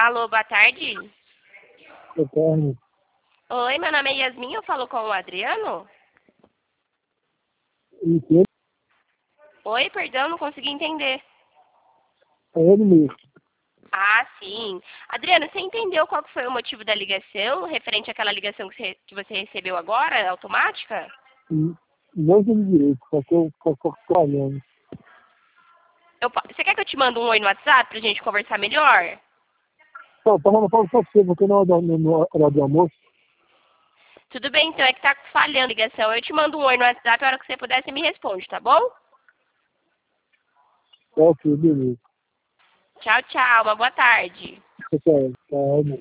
Alô, boa tarde. Boa tarde. Oi, meu nome é Yasmin, eu falo com o Adriano. E que Oi, perdão, não consegui entender. é ele mesmo. Ah, sim. Adriano, você entendeu qual que foi o motivo da ligação, referente àquela ligação que você recebeu agora, automática? Não entendi direito, só que eu estou trabalhando. Você quer que eu te mande um oi no WhatsApp pra gente conversar melhor? Só, pode ser, porque no hora do almoço. Tudo bem, então, é que tá falhando a ligação. Eu te mando um oi no WhatsApp, a hora que você puder, você me responde, tá bom? Ok, beleza. Tchau, tchau, uma boa tarde. Tá, tá,